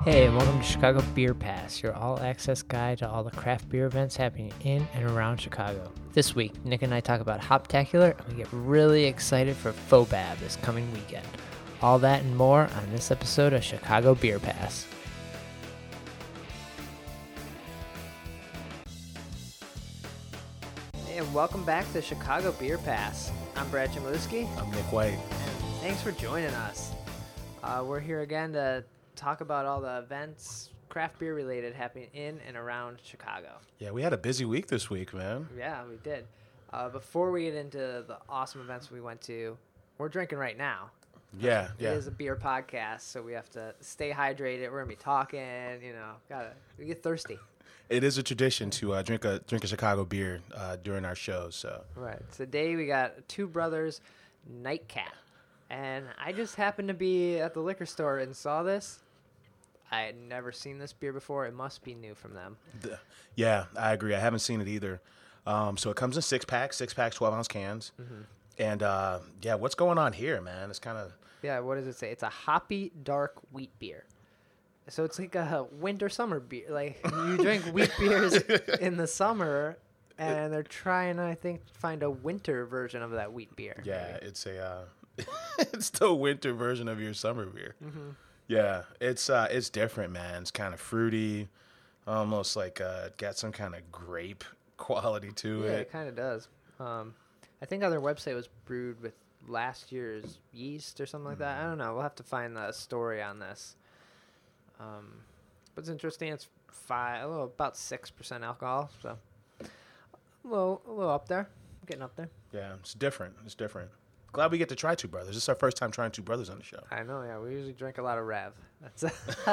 Hey, and welcome to Chicago Beer Pass, your all-access guide to all the craft beer events happening in and around Chicago. This week, Nick and I talk about Hoptacular, and we get really excited for FOBAB this coming weekend. All that and more on this episode of Chicago Beer Pass. Hey, and welcome back to Chicago Beer Pass. I'm Brad Chmielewski. I'm Nick White. And thanks for joining us. We're here again to talk about all the events, craft beer related, happening in and around Chicago. Yeah, we had a busy week this week, man. Yeah, we did. Before we get into the awesome events we went to, we're drinking right now. Yeah. It is a beer podcast, so we have to stay hydrated. We're gonna be talking, we get thirsty. It is a tradition to drink a Chicago beer during our shows. So right. Today we got Two Brothers Nightcap. And I just happened to be at the liquor store and saw this. I had never seen this beer before. It must be new from them. Yeah, I agree. I haven't seen it either. So it comes in 6-packs, 12-ounce cans. Mm-hmm. And, what's going on here, man? It's kind of... Yeah, what does it say? It's a hoppy, dark wheat beer. So it's like a winter-summer beer. Like, you drink wheat beers in the summer, and they're trying, I think, to find a winter version of that wheat beer. Yeah, it's a... it's the winter version of your summer beer. Mm-hmm. Yeah, it's different, man. It's kind of fruity, almost like got some kind of grape quality to it. Yeah, it kind of does. I think on their website was brewed with last year's yeast or something like that. I don't know. We'll have to find the story on this. But it's interesting. It's about 6% alcohol, so a little up there. Getting up there. Yeah, it's different. Glad we get to try Two Brothers. This is our first time trying Two Brothers on the show. I know, yeah. We usually drink a lot of Rev. That's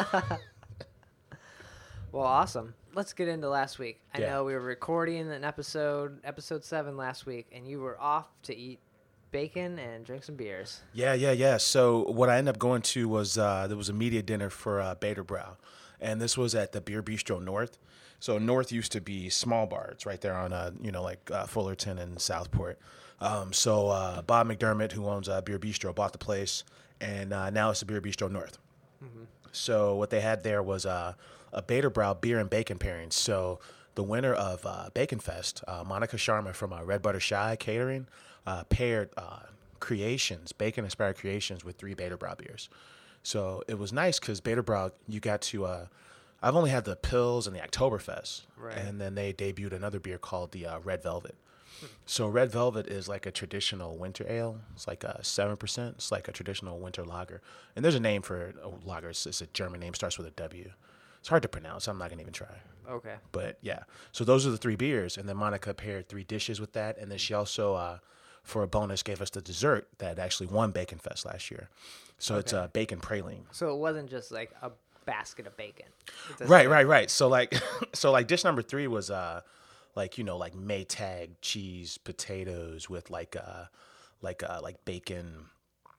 Well, awesome. Let's get into last week. I know we were recording an episode 7 last week, and you were off to eat bacon and drink some beers. Yeah. So what I ended up going to was there was a media dinner for Baderbrau, and this was at the Beer Bistro North. So North used to be small bar. It's right there on Fullerton and Southport. So Bob McDermott, who owns Beer Bistro, bought the place, and now it's the Beer Bistro North. Mm-hmm. So what they had there was a Baderbrau beer and bacon pairing. So the winner of Bacon Fest, Monica Sharma from Red Butter Shy Catering, paired bacon-inspired creations with 3 Baderbrau beers. So it was nice because Baderbrau, you got to... I've only had the Pils and the Oktoberfest, right. And then they debuted another beer called the Red Velvet. So Red Velvet is like a traditional winter ale. It's like 7%. It's like a traditional winter lager. And there's a name for a lager. It's a German name. Starts with a W. It's hard to pronounce. I'm not going to even try. Okay. But, yeah. So those are the 3 beers. And then Monica paired 3 dishes with that. And then she also, for a bonus, gave us the dessert that actually won Bacon Fest last year. So It's a bacon praline. So it wasn't just like a basket of bacon. Right. So like dish number 3 was... Maytag cheese potatoes with like bacon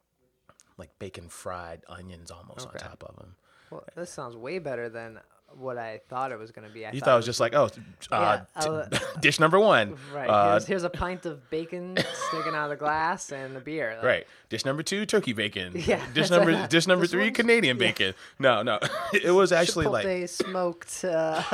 fried onions almost on top of them. Well, this sounds way better than what I thought it was going to be. You thought it was just like, dish number 1. Right. Here's a pint of bacon sticking out of the glass and a beer. Right. Dish number 2, turkey bacon. Yeah. Dish number 3, Canadian bacon. No. It was actually Chipotle smoked.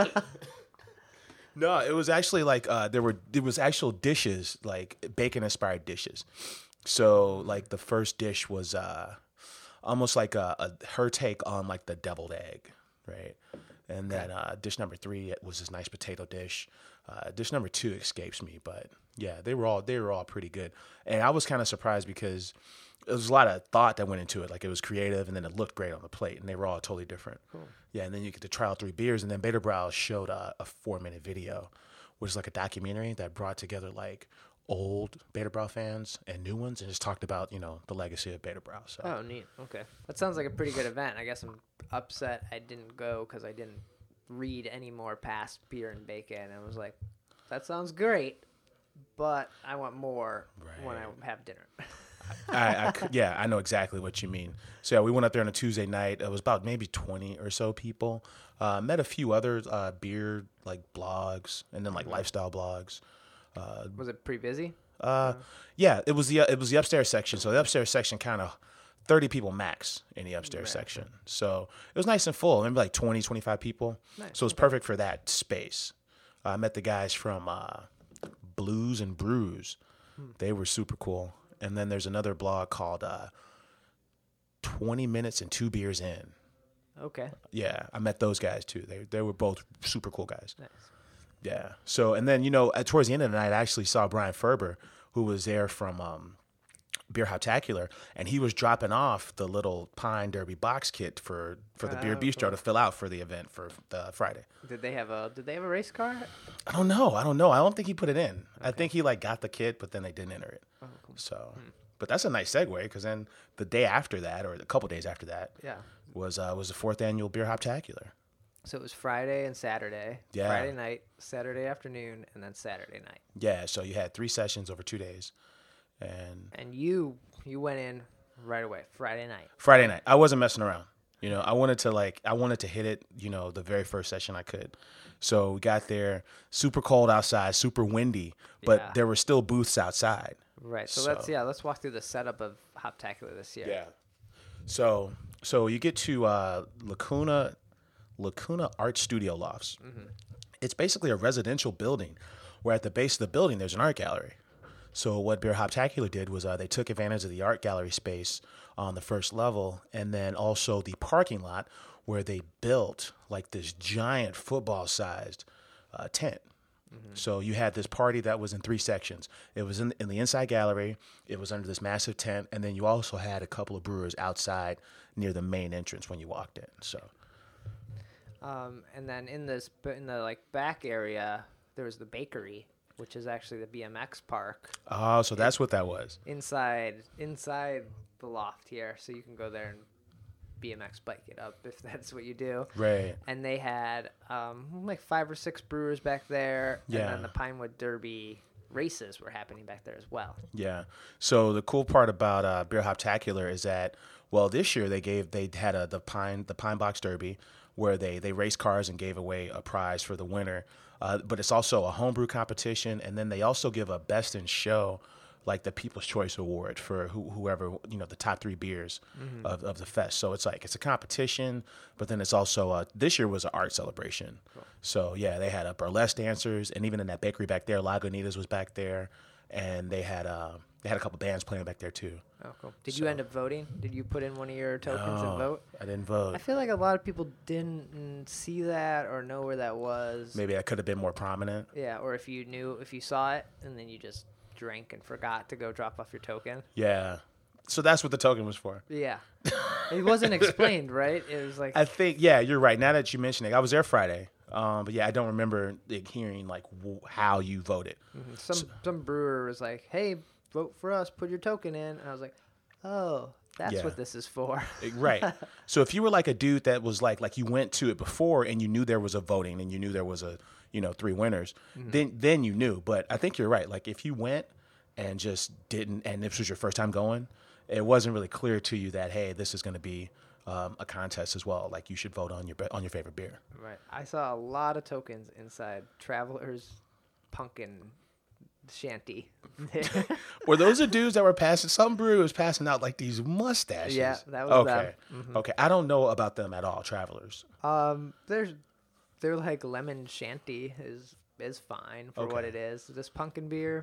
No, it was actually like there was actual dishes, like bacon-inspired dishes. So like the first dish was almost like her take on like the deviled egg, right? And then dish number 3 was this nice potato dish. Dish number 2 escapes me, but yeah, they were all pretty good. And I was kind of surprised because there was a lot of thought that went into it. Like it was creative, and then it looked great on the plate, and they were all totally different. Cool. Yeah, and then you get to try out 3 beers, and then Baderbrau showed a 4-minute video, which is like a documentary that brought together like old Baderbrau fans and new ones, and just talked about the legacy of Baderbrau. So. Oh, neat. Okay, that sounds like a pretty good event. I guess I'm upset I didn't go because I didn't read any more past beer and bacon. I was like, that sounds great, but I want more when I have dinner. I know exactly what you mean. So yeah, we went up there on a Tuesday night. It was about maybe 20 or so people. Met a few other beer like blogs and then like lifestyle blogs. Was it pretty busy? Yeah, it was the upstairs section. So the upstairs section kind of 30 people max in the upstairs section. So it was nice and full. Maybe like 20, 25 people. Nice. So it was perfect for that space. I met the guys from Blues and Brews. They were super cool. And then there's another blog called 20 Minutes and 2 Beers In. Okay. Yeah, I met those guys too. They were both super cool guys. Nice. Yeah. So, and then, towards the end of the night, I actually saw Brian Ferber, who was there from Beer Hoptacular, and he was dropping off the little Pine Derby box kit for the Beer Bistro to fill out for the event for the Friday. Did they have a race car? I don't know. I don't think he put it in. Okay. I think he got the kit, but then they didn't enter it. Oh, cool. So, but that's a nice segue, because then the day after that, or a couple days after that, was the 4th annual Beer Hoptacular. So it was Friday and Saturday. Yeah. Friday night, Saturday afternoon, and then Saturday night. Yeah. So you had 3 sessions over 2 days, and you went in right away Friday night. Friday night, I wasn't messing around. I wanted to hit it. The very first session I could. So we got there, super cold outside, super windy, but there were still booths outside. Right. So let's walk through the setup of Hoptacular this year. Yeah. So you get to Lacuna Art Studio Lofts. Mm-hmm. It's basically a residential building where at the base of the building there's an art gallery. So what Beer Hoptacular did was they took advantage of the art gallery space on the first level, and then also the parking lot where they built like this giant football-sized tent. Mm-hmm. So you had this party that was in 3 sections. It was in the inside gallery. It was under this massive tent, and then you also had a couple of brewers outside near the main entrance when you walked in. So, and then in the back area there was the bakery, which is actually the BMX park. Oh, so that's what that was. Inside the loft here, so you can go there and BMX bike it up if that's what you do. Right. And they had 5 or 6 brewers back there. Yeah. And then the Pinewood Derby races were happening back there as well. Yeah. So the cool part about Beer Hoptacular is that, this year they had the Pine Box Derby where they raced cars and gave away a prize for the winner. But it's also a homebrew competition, and then they also give a best in show, like the People's Choice Award for whoever, the top 3 beers of the fest. So it's a competition, but then it's also this year was an art celebration. Cool. So yeah, they had burlesque dancers, and even in that bakery back there, Lagunitas was back there, and they had a couple bands playing back there too. Oh, cool. Did you end up voting? Did you put in one of your tokens and vote? I didn't vote. I feel like a lot of people didn't see that or know where that was. Maybe that could have been more prominent. Yeah, or if you saw it and then you just drank and forgot to go drop off your token. Yeah. So that's what the token was for. Yeah. It wasn't explained, right? It was like... I think, yeah, you're right. Now that you mention it, I was there Friday. But yeah, I don't remember hearing how you voted. Mm-hmm. Some brewer was like, hey, vote for us, put your token in. And I was like, oh, that's what this is for. Right. So if you were like a dude that was like you went to it before and you knew there was a voting and you knew there was 3 winners, then you knew. But I think you're right. Like if you went and just didn't, and this was your first time going, it wasn't really clear to you that, hey, this is going to be a contest as well. Like you should vote on your favorite beer. Right. I saw a lot of tokens inside Traveler's Pumpkin Shanty. Were those the dudes that were passing? Some brewery was passing out like these mustaches. Yeah, that was them. Okay. Mm-hmm. Okay. I don't know about them at all, Travelers. They're like lemon shanty is fine for what it is. This pumpkin beer,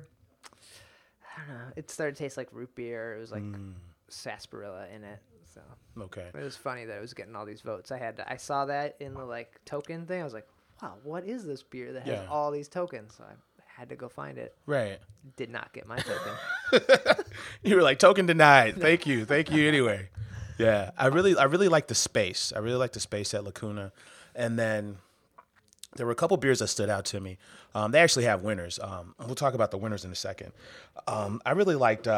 I don't know. It started to taste like root beer. It was like sarsaparilla in it. So okay. It was funny that it was getting all these votes. I saw that in the token thing. I was like, wow, what is this beer that has all these tokens? So I had to go find it. Right. Did not get my token. You were like, token denied. Thank you anyway. Yeah, I really like the space. I really like the space at Lacuna, and then there were a couple beers that stood out to me. They actually have winners. We'll talk about the winners in a second. I really liked.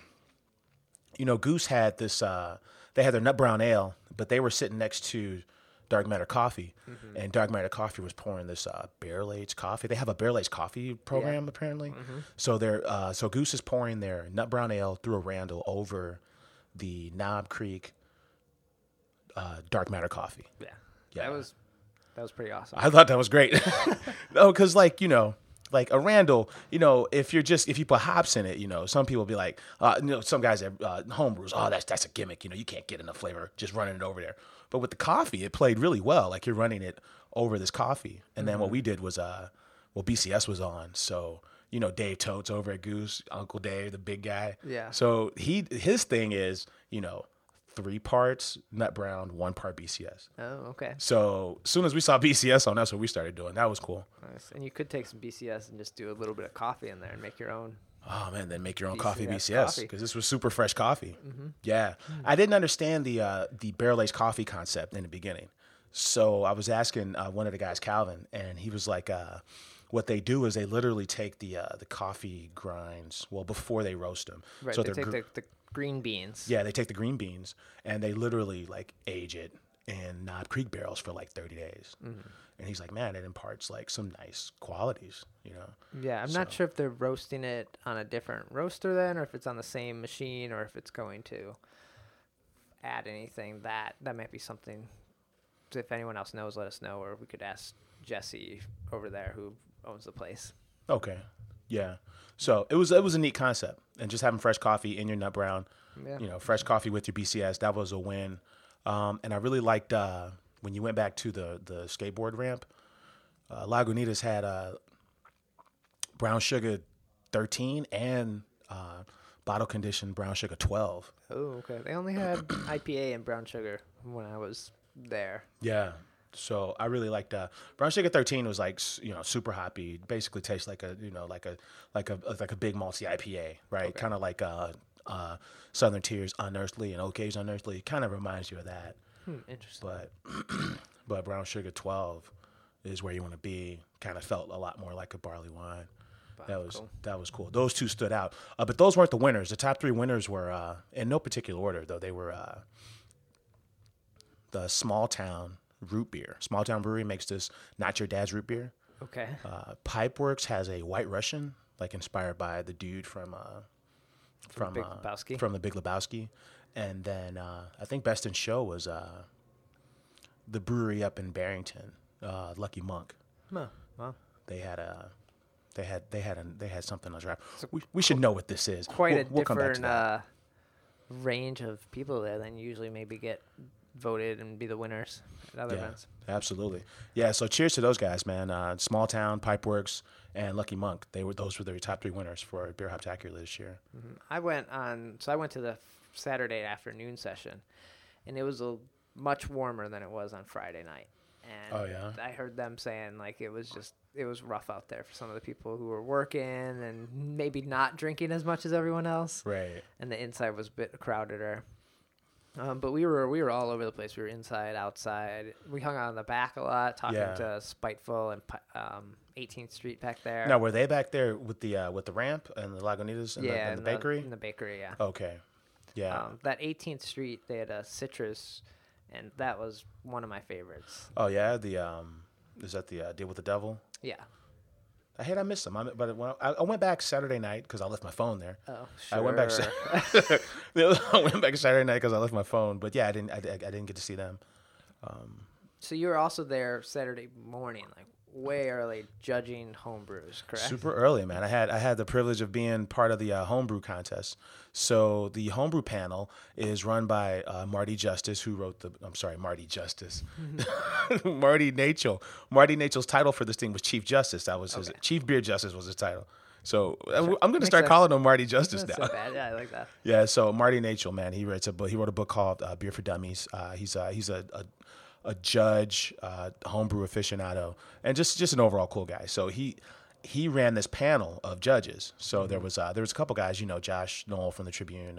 Goose had this. They had their Nut Brown Ale, but they were sitting next to Dark Matter Coffee, and Dark Matter Coffee was pouring this barrel-aged coffee. They have a barrel-aged coffee program apparently. So so Goose is pouring their Nut Brown Ale through a Randall over the Knob Creek Dark Matter Coffee. Yeah. That was pretty awesome. I thought that was great. No, because Like a Randall, if you put hops in it, some people be like, some guys have home brews. Oh, that's a gimmick. You can't get enough flavor just running it over there. But with the coffee, it played really well. Like you're running it over this coffee. And then what we did was, BCS was on. So, Dave Totes over at Goose, Uncle Dave, the big guy. Yeah. So his thing is, 3 parts Nut Brown, 1 part BCS. Oh, okay. So as soon as we saw BCS on, that's what we started doing. That was cool. Nice. And you could take some BCS and just do a little bit of coffee in there and make your own. Oh man, then make your own BCS BCS because this was super fresh coffee. Mm-hmm. Yeah, I didn't understand the barrel aged coffee concept in the beginning, so I was asking one of the guys, Calvin, and he was like, "What they do is they literally take the coffee grinds before they roast them. Right. So they they're take the green beans. yeah, they take the green beans and they literally like age it in Knob Creek barrels for like 30 days." Mm-hmm. And he's like, man, it imparts like some nice qualities, Yeah, I'm not sure if they're roasting it on a different roaster then, or if it's on the same machine, or if it's going to add anything. That might be something. If anyone else knows, let us know, or we could ask Jesse over there who owns the place. Okay, yeah. So it was a neat concept, and just having fresh coffee in your Nut Brown, fresh coffee with your BCS, that was a win. And I really liked when you went back to the skateboard ramp. Lagunitas had Brown Sugar 13 and bottle conditioned Brown Sugar 12. Oh, okay. They only had IPA and brown sugar when I was there. Yeah. So I really liked Brown Sugar 13 was like super hoppy. Basically tastes like a like a big malty IPA, right? Okay. Kind of like Southern Tier's Unearthly and OK's Unearthly. Kind of reminds you of that. Interesting. But Brown Sugar 12 is where you want to be. Kind of felt a lot more like a barley wine. Wow, that was cool. Those two stood out. But those weren't the winners. The top 3 winners were in no particular order though. They were the Small Town root beer. Small Town Brewery makes this Not Your Dad's root beer. Okay. Pipeworks has a White Russian, like inspired by the dude from Big Lebowski. From the Big Lebowski. And then I think Best in Show was the brewery up in Barrington, Lucky Monk. Oh, wow. They had something on draft. So we should know what this is. Quite a different range of people there than usually maybe get voted and be the winners at other events. Absolutely. Yeah, so cheers to those guys, man. Small Town, Pipeworks, and Lucky Monk. Those were their top 3 winners for Beer Hoptacular this year. Mm-hmm. I went to the Saturday afternoon session, and it was much warmer than it was on Friday night. And I heard them saying like it was rough out there for some of the people who were working and maybe not drinking as much as everyone else. Right. And the inside was a bit crowdeder. But we were all over the place. We were inside, outside. We hung out in the back a lot, talking to Spiteful and 18th Street back there. Now, were they back there with the ramp and the Lagunitas and the bakery? In the bakery, yeah. Okay. Yeah. That 18th Street, they had a Citrus, and that was one of my favorites. Oh yeah, is that the Deal with the Devil? Yeah. I missed them. But when I went back Saturday night because I left my phone there. Oh, sure. I went back Saturday night because I left my phone. But yeah, I didn't get to see them. So you were also there Saturday morning, like way early, judging homebrews, correct? Super early, man. I had the privilege of being part of the homebrew contest. So the homebrew panel is run by Marty Justice, who wrote Marty Justice. Marty Nachel. Marty Nachel's title for this thing was Chief Justice. That was his Chief Beer Justice was his title. So I'm going to start calling him Marty Justice now. Not so bad. Yeah, I like that. Yeah. So Marty Nachel, man, he wrote a book called Beer for Dummies. He's a judge, homebrew aficionado, and just an overall cool guy. So he ran this panel of judges. So there was a couple guys, Josh Knoll from the Tribune,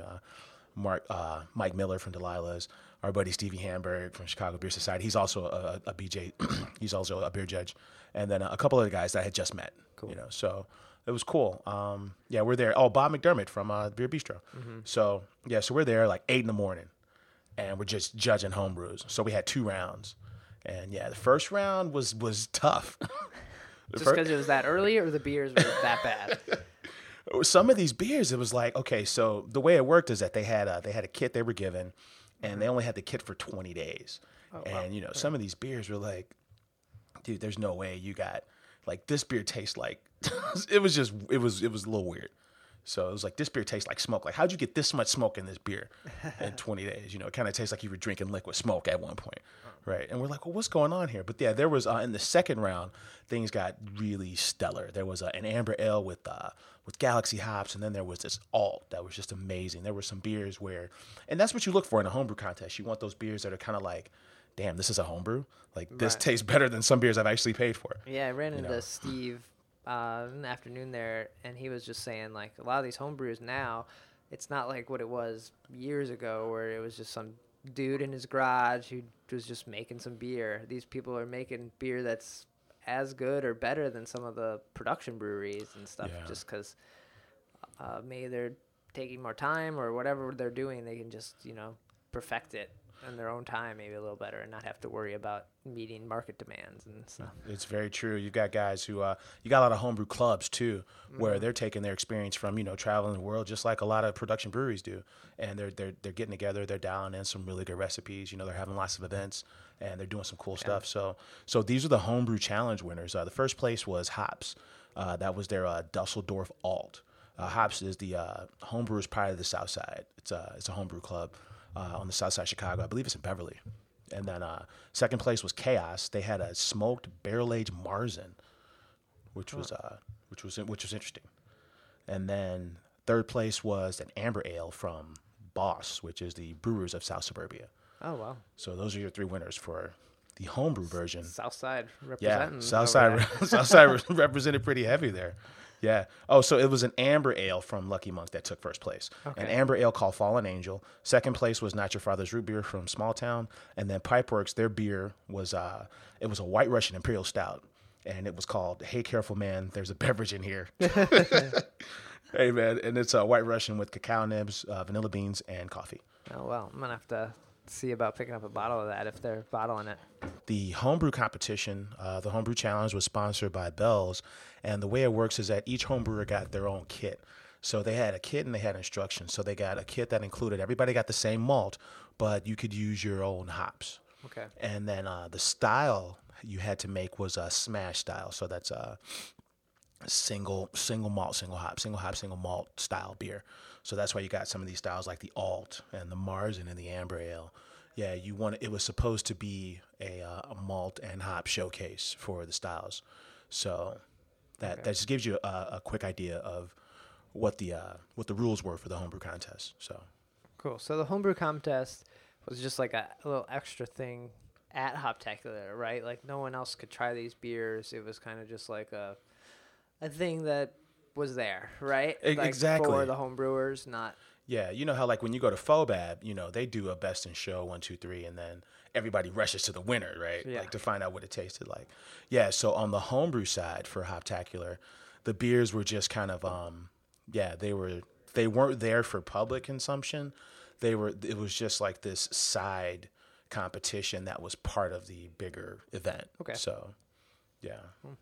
Mike Miller from Delilah's, our buddy Stevie Hamburg from Chicago Beer Society. He's also a BJ. He's also a beer judge, and then a couple other guys that I had just met. Cool. So it was cool. We're there. Oh, Bob McDermott from Beer Bistro. Mm-hmm. So we're there like 8 a.m. and we're just judging homebrews. So we had 2 rounds, and the first round was tough. Just because it was that early, or the beers were that bad? Some of these beers, it was like, okay, so the way it worked is that they had a kit they were given, and they only had the kit for 20 days. Oh, and some of these beers were like, dude, there's no way you got like this beer tastes like it was a little weird. So it was like, this beer tastes like smoke. Like, how'd you get this much smoke in this beer in 20 days? You know, it kind of tastes like you were drinking liquid smoke at one point, right? And we're like, well, what's going on here? But yeah, there was in the second round, things got really stellar. There was an amber ale with Galaxy hops, and then there was this alt that was just amazing. There were some beers where, and that's what you look for in a homebrew contest. You want those beers that are kind of like, damn, this is a homebrew. Like, this tastes better than some beers I've actually paid for. Yeah, I ran into Steve in the afternoon there, and he was just saying, like, a lot of these homebrews now, it's not like what it was years ago where it was just some dude in his garage who was just making some beer. These people are making beer that's as good or better than some of the production breweries and stuff, just because maybe they're taking more time or whatever they're doing, they can just, perfect it in their own time, maybe a little better, and not have to worry about meeting market demands and stuff. It's very true. You've got guys who you got a lot of homebrew clubs too, where they're taking their experience from traveling the world, just like a lot of production breweries do, and they're getting together, they're dialing in some really good recipes. They're having lots of events and they're doing some cool stuff. So these are the homebrew challenge winners. The first place was Hops. That was their Dusseldorf Alt. Hops is the homebrewers pride of the South Side. It's a homebrew club on the South Side of Chicago. I believe it's in Beverly. And then second place was Chaos. They had a smoked barrel-aged Marzen, which was interesting. And then third place was an amber ale from Boss, which is the Brewers of South Suburbia. Oh, wow. So those are your three winners for the homebrew version. South Side representing. Yeah, South Side represented pretty heavy there. Yeah. Oh, so it was an amber ale from Lucky Monk that took first place. Okay. An amber ale called Fallen Angel. Second place was Not Your Father's Root Beer from Small Town. And then Pipeworks, their beer was it was a White Russian Imperial Stout. And it was called Hey Careful Man, There's a Beverage in Here. Hey, man. And it's a White Russian with cacao nibs, vanilla beans, and coffee. Oh, well, I'm going to have to see about picking up a bottle of that if they're bottling it. The homebrew competition, the homebrew challenge, was sponsored by Bell's, and the way it works is that each homebrewer got their own kit. So they had a kit and they had instructions. So they got a kit that included everybody got the same malt, but you could use your own hops. Okay. And then the style you had to make was a smash style. So that's a single malt, single hop, single malt style beer. So that's why you got some of these styles like the Alt and the Marzen and the Amber Ale. Yeah, it was supposed to be a malt and hop showcase for the styles. So that just gives you a quick idea of what the rules were for the homebrew contest. So cool. So the homebrew contest was just like a little extra thing at Hoptacular, right? Like no one else could try these beers. It was kind of just like a thing that was there, right? Like exactly. For the homebrewers, not. Yeah, you know how like when you go to FOBAB, they do a best in show 1, 2, 3, and then everybody rushes to the winner, right? Yeah. Like to find out what it tasted like. Yeah, so on the homebrew side for Hoptacular, the beers were just kind of they weren't there for public consumption. It was just like this side competition that was part of the bigger event. Okay. So, yeah.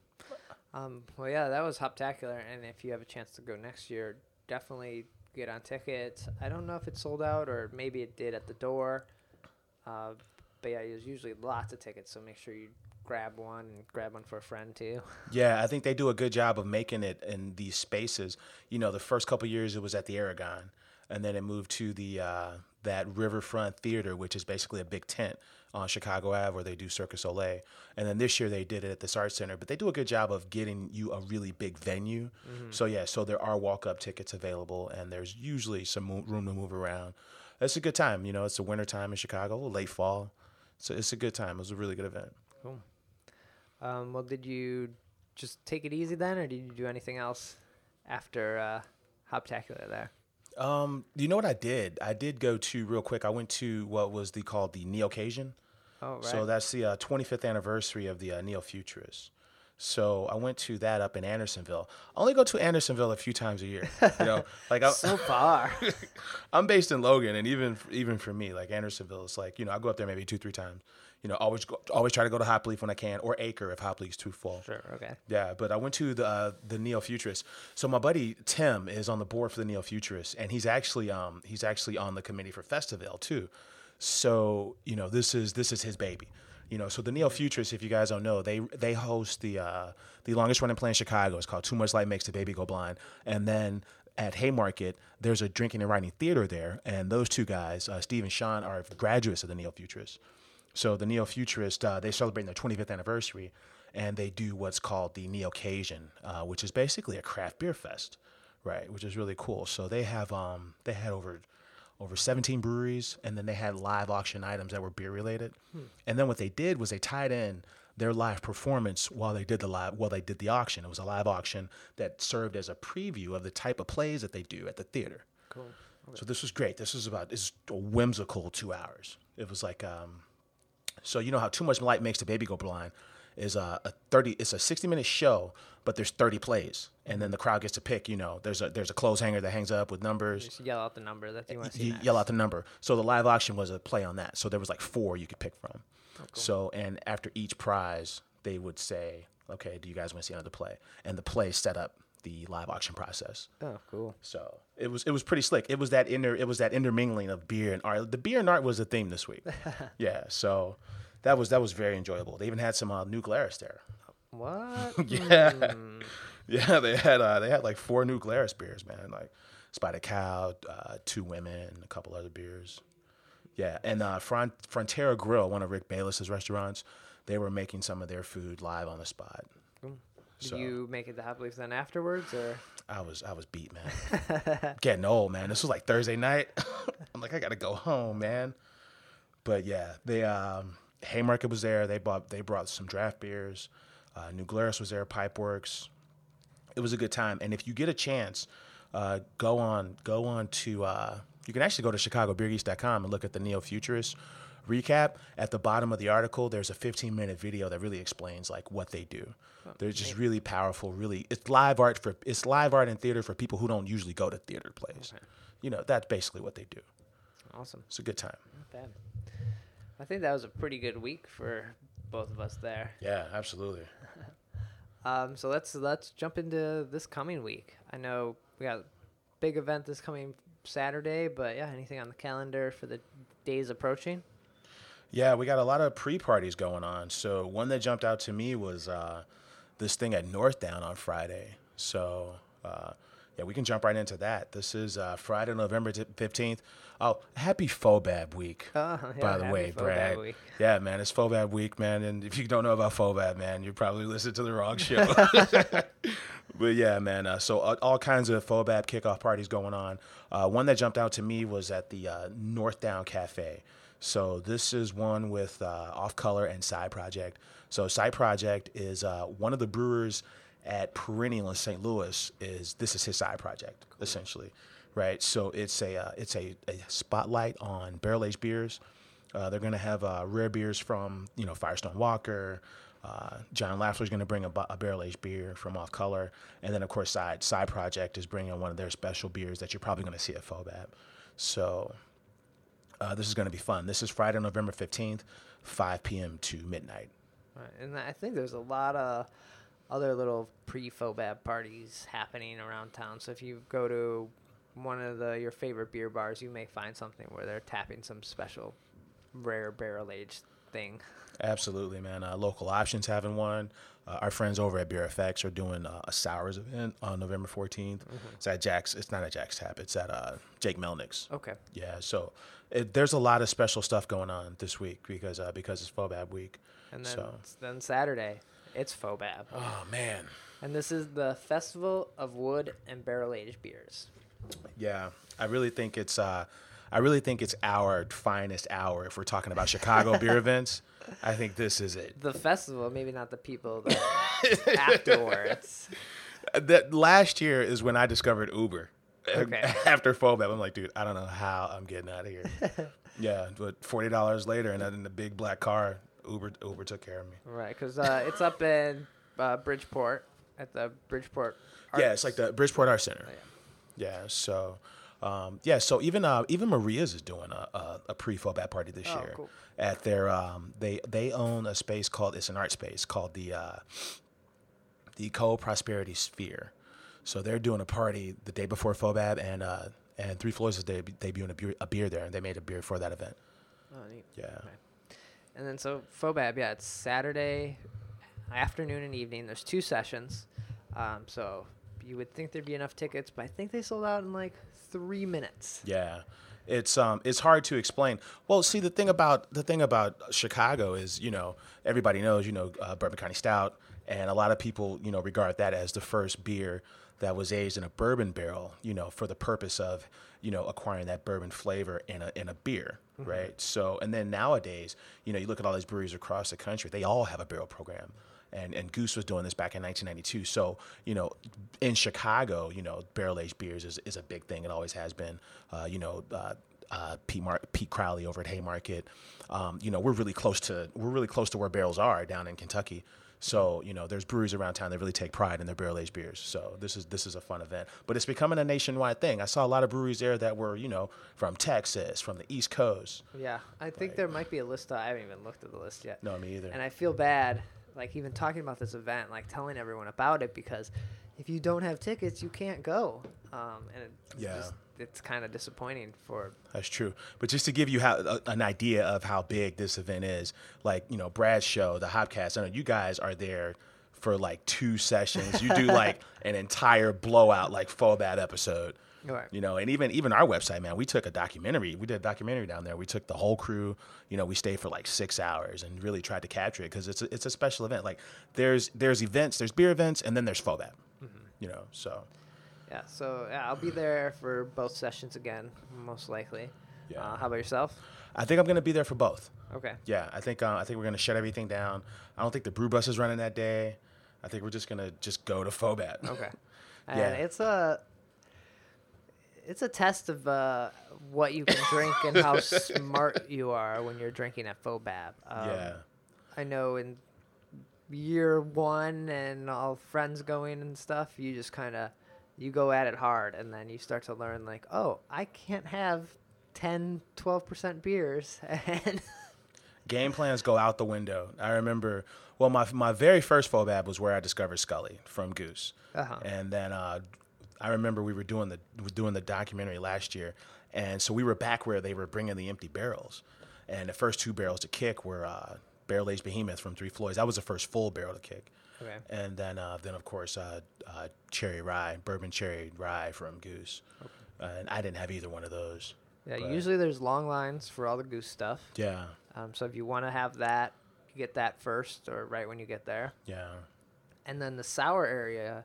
Well, yeah, that was Hoptacular, and if you have a chance to go next year, definitely get on tickets. I don't know if it sold out or maybe it did at the door, but yeah, there's usually lots of tickets, so make sure you grab one and grab one for a friend too. Yeah, I think they do a good job of making it in these spaces. The first couple of years it was at the Aragon, and then it moved to the that Riverfront Theater, which is basically a big tent on Chicago Ave where they do Circus Soleil. And then this year they did it at the Arts Center, but they do a good job of getting you a really big venue. Mm-hmm. So there are walk-up tickets available, and there's usually some room to move around. It's a good time. It's the winter time in Chicago, late fall. So it's a good time. It was a really good event. Cool. Well, did you just take it easy then, or did you do anything else after Hoptacular there? You know what I did? I did go to, real quick, I went to what was called the Neo-Cajun. Oh, right. So that's the 25th anniversary of the Neo-Futurists. So I went to that up in Andersonville. I only go to Andersonville a few times a year. Like so far. I'm based in Logan, and even for me, like Andersonville, it's like I go up there maybe 2-3 times. Always try to go to Hop Leaf when I can, or Acre if Hop Leaf's too full. Sure, okay. Yeah, but I went to the Neo-Futurists. So my buddy Tim is on the board for the Neo-Futurists, and he's actually on the committee for Festival too. So this is his baby. So the Neo Futurists, if you guys don't know, they host the longest running play in Chicago. It's called Too Much Light Makes the Baby Go Blind. And then at Haymarket, there's a drinking and writing theater there. And those two guys, Steve and Sean, are graduates of the Neo Futurists. So the Neo Futurists, they celebrate their 25th anniversary, and they do what's called the Neo-Cajun, which is basically a craft beer fest, right? Which is really cool. So they had over 17 breweries, and then they had live auction items that were beer related. And then what they did was they tied in their live performance while they did the auction. It was a live auction that served as a preview of the type of plays that they do at the theater. Cool. Okay. So this was great. This is a whimsical 2 hours. It was like, so you know how Too Much Light Makes the Baby Go Blind is it's a 60-minute show, but there's 30 plays, and then the crowd gets to pick. There's a clothes hanger that hangs up with numbers. You just yell out the number that you want to see. You yell out the number. So the live auction was a play on that. So there was like 4 you could pick from. Oh, cool. So, and after each prize, they would say, "Okay, do you guys want to see another play?" And the play set up the live auction process. Oh, cool. So it was pretty slick. It was that intermingling of beer and art. The beer and art was the theme this week. Yeah. So that was very enjoyable. They even had some New Glarus there. What? Yeah. Yeah, they had like 4 New Glarus beers, man. Like Spotted Cow, 2 Women, a couple other beers. Yeah, and Frontera Grill, one of Rick Bayless's restaurants, they were making some of their food live on the spot. Did you make it to Hop Leaf then afterwards, or? I was beat, man. Getting old, man. This was like Thursday night. I'm like, I gotta go home, man. But yeah, they Haymarket was there. They brought some draft beers. New Glarus was there. Pipeworks. It was a good time. And if you get a chance, go on to you can actually go to chicagobeergeeks.com and look at the Neo Futurist recap. At the bottom of the article, there's a 15-minute video that really explains like what they do. They're just really powerful. Really, it's live art and theater for people who don't usually go to theater plays. Okay. That's basically what they do. Awesome. It's a good time. Not bad. I think that was a pretty good week for both of us there. Yeah, absolutely. So let's jump into this coming week. I know we got a big event this coming Saturday, but yeah, anything on the calendar for the days approaching? Yeah, we got a lot of pre-parties going on. So one that jumped out to me was this thing at Northdown on Friday. So yeah, we can jump right into that. This is Friday, November 15th. Oh, happy Fobab week, yeah, by the way, Brad. Week. Yeah, man, it's Fobab week, man. And if you don't know about Fobab, man, you probably listened to the wrong show. But yeah, man, so all kinds of Fobab kickoff parties going on. One that jumped out to me was at the Northdown Cafe. So this is one with Off Color and Side Project. So Side Project is one of the brewers at Perennial in St. Louis. This is his side project, cool. Essentially, right? So it's a spotlight on barrel aged beers. They're gonna have rare beers from Firestone Walker. John Lafler's gonna bring a barrel aged beer from Off Color, and then of course Side Project is bringing one of their special beers that you're probably gonna see at Fobab. So this is gonna be fun. This is Friday, November 15th, 5 p.m. to midnight. Right, and I think there's a lot of other little pre-Fobab parties happening around town. So if you go to one of your favorite beer bars, you may find something where they're tapping some special rare barrel-aged thing. Absolutely, man. Local Options having one. Our friends over at Beer Effects are doing a Sours event on November 14th. Mm-hmm. It's at Jack's. It's not at Jack's Tap. It's at Jake Melnick's. Okay. Yeah, so there's a lot of special stuff going on this week because it's Fobab week. And then Saturday, it's Fobab. Oh, man. And this is the Festival of Wood and Barrel-Aged Beers. Yeah, I really think it's our finest hour if we're talking about Chicago beer events. I think this is it. The festival, maybe not the people afterwards. That last year is when I discovered Uber. Okay. After Fobab, I'm like, dude, I don't know how I'm getting out of here. Yeah, but $40 later, and in the big black car, Uber took care of me. Right, because it's up in Bridgeport at the Bridgeport Arts. Yeah, it's like the Bridgeport Arts Center. Oh, yeah, so so even Maria's is doing a pre-Fobab party this year. Cool. At their they own a space it's an art space called the Co-Prosperity Sphere. So they're doing a party the day before Fobab, and Three Floors is debuting a beer there, and they made a beer for that event. Oh, neat. Yeah. Okay. And then so FOBAB, yeah, it's Saturday afternoon and evening. There's 2 sessions. So you would think there'd be enough tickets, but I think they sold out in like 3 minutes. Yeah. It's hard to explain. Well, see, the thing about Chicago is, everybody knows, Bourbon County Stout, and a lot of people, regard that as the first beer that was aged in a bourbon barrel, for the purpose of, acquiring that bourbon flavor in a beer, right? So, and then nowadays, you look at all these breweries across the country, they all have a barrel program. And Goose was doing this back in 1992. So, in Chicago, barrel aged beers is a big thing. It always has been. Pete Crowley over at Haymarket. We're really close to where barrels are down in Kentucky. So, there's breweries around town that really take pride in their barrel aged beers. So this is a fun event, but it's becoming a nationwide thing. I saw a lot of breweries there that were, from Texas, from the East Coast. Yeah, I think there might be a list. I haven't even looked at the list yet. No, me either. And I feel bad, like even talking about this event, like telling everyone about it, because if you don't have tickets, you can't go. And it's kind of disappointing for. That's true. But just to give you an idea of how big this event is, like, Brad's show, the Hopcast, I know you guys are there for like 2 sessions. You do like an entire blowout, like FOBAB episode. Right. And even our website, man, we took a documentary. We did a documentary down there. We took the whole crew. We stayed for like 6 hours and really tried to capture it because it's a special event. Like there's events, there's beer events, and then there's FOBAB. So. Yeah. So I'll be there for both sessions again, most likely. Yeah. How about yourself? I think I'm gonna be there for both. Okay. Yeah. I think we're gonna shut everything down. I don't think the brew bus is running that day. I think we're just gonna go to FOBAB. Okay. And it's a test of what you can drink and how smart you are when you're drinking at FOBAB. I know in year 1 and all friends going and stuff, you just you go at it hard, and then you start to learn like, oh, I can't have 10, 12% beers. And game plans go out the window. I remember, well, my very first FOBAB was where I discovered Scully from Goose. And then I remember we were doing the documentary last year, and so we were back where they were bringing the empty barrels, and the first 2 barrels to kick were Barrel Aged Behemoth from Three Floyds. That was the first full barrel to kick. Okay. And then of course bourbon cherry rye from Goose. Okay. And I didn't have either one of those. Yeah, usually there's long lines for all the Goose stuff. Yeah. So if you want to have that, you get that first or right when you get there. Yeah. And then the sour area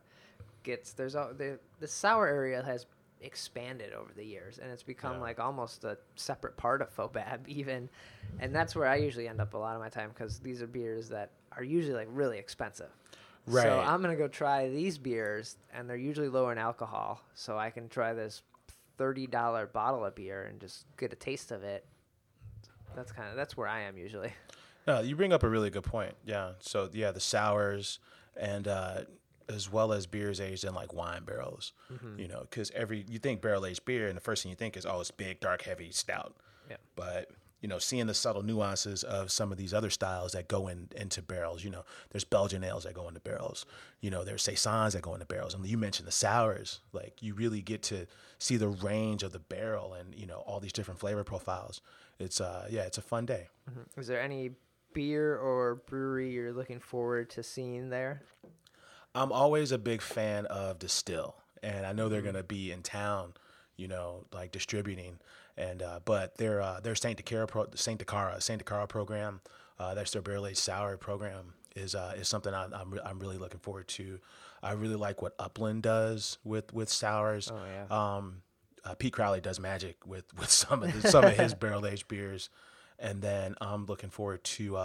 the sour area has expanded over the years, and it's become like almost a separate part of FOBAB even, and that's where I usually end up a lot of my time because these are beers that are usually like really expensive. Right. So I'm gonna go try these beers, and they're usually lower in alcohol, so I can try this $30 bottle of beer and just get a taste of it. That's where I am usually. No, you bring up a really good point. Yeah. So the sours and as well as beers aged in like wine barrels, because you think barrel aged beer and the first thing you think is, oh, it's big, dark, heavy, stout. Yeah. But seeing the subtle nuances of some of these other styles that go into barrels, there's Belgian ales that go into barrels, there's saisons that go into barrels. And you mentioned the sours, like you really get to see the range of the barrel and, all these different flavor profiles. It's it's a fun day. Mm-hmm. Is there any beer or brewery you're looking forward to seeing there? I'm always a big fan of Distill, and I know they're going to be in town, like distributing, and but their Saint Decara program, that's their barrel aged sour program is something I'm really looking forward to. I really like what Upland does with sours. Oh yeah. Pete Crowley does magic with some of his barrel aged beers, and then I'm looking forward to.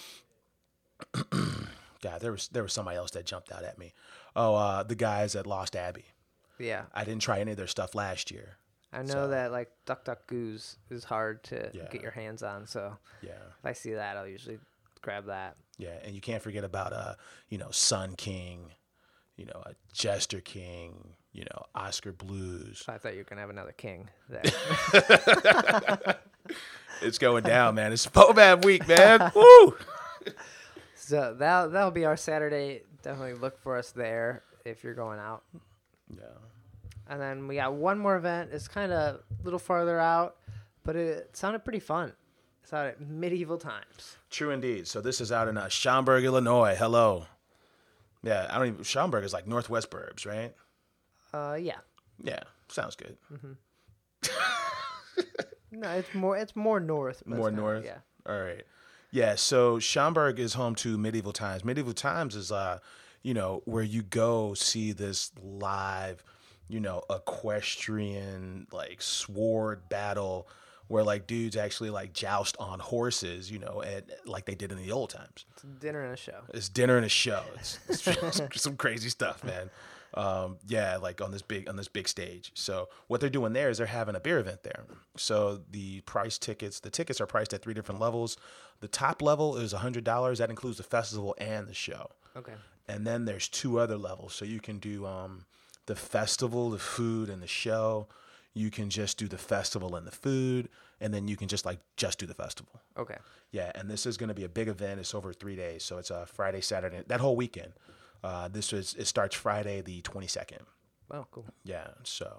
God, there was somebody else that jumped out at me. Oh, the guys at Lost Abbey. Yeah. I didn't try any of their stuff last year. I know that like Duck Duck Goose is hard to get your hands on, so if I see that, I'll usually grab that. Yeah, and you can't forget about Sun King, a Jester King, Oscar Blues. I thought you were gonna have another king there. It's going down, man. It's FOBAB week, man. Woo! So that'll be our Saturday. Definitely look for us there if you're going out. Yeah. And then we got one more event. It's kind of a little farther out, but it sounded pretty fun. It's out at Medieval Times. True indeed. So this is out in Schaumburg, Illinois. Hello. Yeah, Schaumburg is like Northwest Burbs, right? Yeah. Yeah, sounds good. No, it's more north. but More it's not- north? Yeah. All right. Yeah, so Schaumburg is home to Medieval Times. Medieval Times is, where you go see this live, equestrian, like, sword battle where, like, dudes actually, like, joust on horses, and like they did in the old times. It's dinner and a show. It's dinner and a show. It's some crazy stuff, man. Like on this big stage. So what they're doing there is they're having a beer event there. So the tickets are priced at 3 different levels. The top level is $100. That includes the festival and the show. Okay. And then there's 2 other levels. So you can do the festival, the food, and the show. You can just do the festival and the food, and then you can just do the festival. Okay. Yeah, and this is going to be a big event. It's over 3 days, so it's Friday, Saturday, that whole weekend. It starts Friday the 22nd. Oh, cool. Yeah, so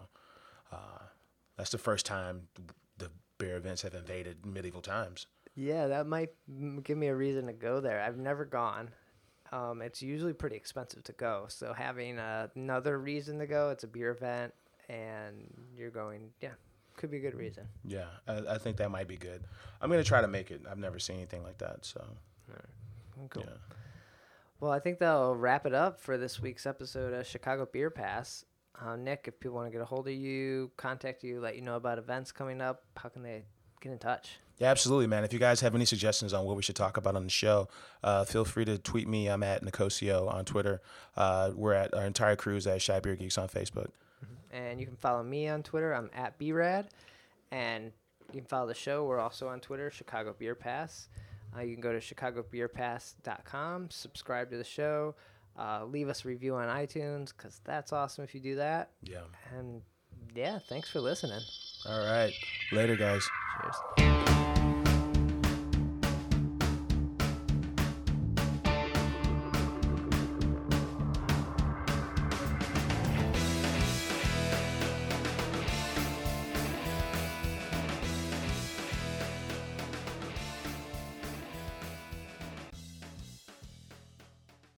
that's the first time the beer events have invaded Medieval Times. Yeah, that might give me a reason to go there. I've never gone. It's usually pretty expensive to go, so having another reason to go, it's a beer event, and you're going, could be a good reason. Yeah, I think that might be good. I'm going to try to make it. I've never seen anything like that, so. Cool. Yeah. Well, I think that'll wrap it up for this week's episode of Chicago Beer Pass. Nick, if people want to get a hold of you, contact you, let you know about events coming up, how can they get in touch? Yeah, absolutely, man. If you guys have any suggestions on what we should talk about on the show, feel free to tweet me. I'm at Nicosio on Twitter. We're at our entire crew's at Shy Beer Geeks on Facebook. And you can follow me on Twitter. I'm at BRAD. And you can follow the show. We're also on Twitter, Chicago Beer Pass. You can go to chicagobeerpass.com, subscribe to the show, leave us a review on iTunes, because that's awesome if you do that. Yeah. And, thanks for listening. All right. Later, guys. Cheers.